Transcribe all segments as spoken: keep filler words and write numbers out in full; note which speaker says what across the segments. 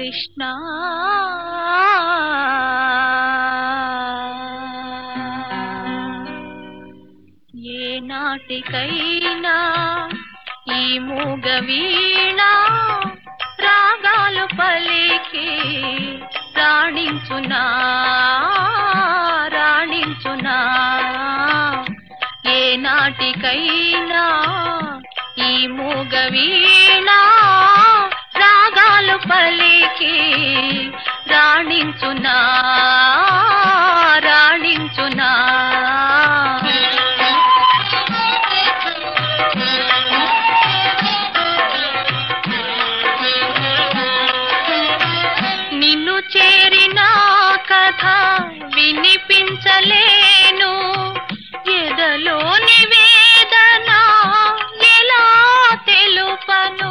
Speaker 1: కృష్ణ ఏ నాటికైనా ఈ మూగ వీణ రాగాలు పలికి రాణించునా రాణించునా ఏ నాటికైనా ఈ మూగ వీణ రాగాలు పలికి రాణించునా రాణించునా నిన్ను చేరిన కథ వినిపించలేను ఎదలోని వేదన ఎలా తెలుపను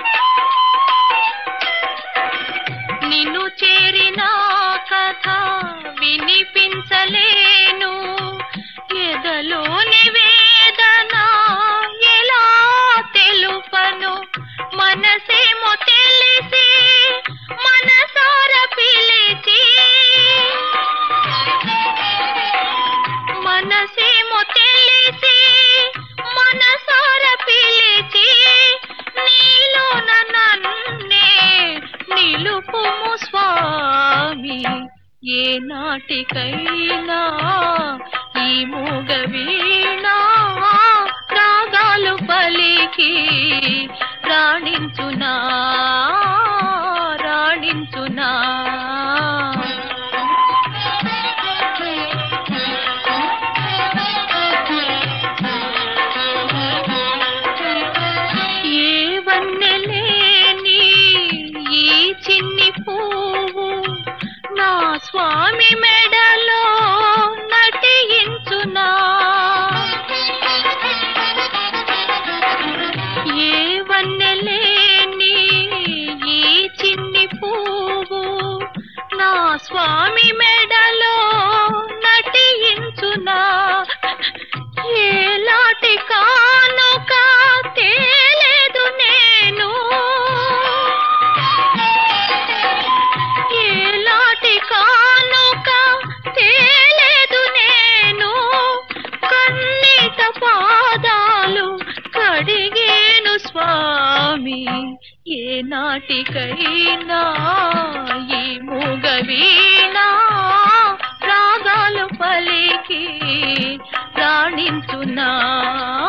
Speaker 1: నిన్ను చేరిన కథ వినిపించలేను ఎదలోని వేదన ఎలా తెలుపను మనసేమో తెలిసి మనసార పిలిచి మనసేమో తెలిసి మనసార పిలిచి నీలోన నన్నే నిలుపుము స్వామి ఏ నాటికైనా ఈ మూగ వీణ రాగాలు పలికి రాణించునా రాణించునా ఏ వన్నెలేని ఈ చిన్ని పువ్వు నా స్వామి మెడలో నటించునా ఏ వన్నెలేని ఈ చిన్ని పువ్వు నా స్వామి మెడలో నటించునా ఏలాటి కానుక తేలేదు నేను ఏలాటి కానుక తేలేదు నేను కన్నీట పాదాలు కడిగేను స్వామి ఏ నాటికైనా ఈ మూగ వీణ రాగాలు పలికి రాణించునా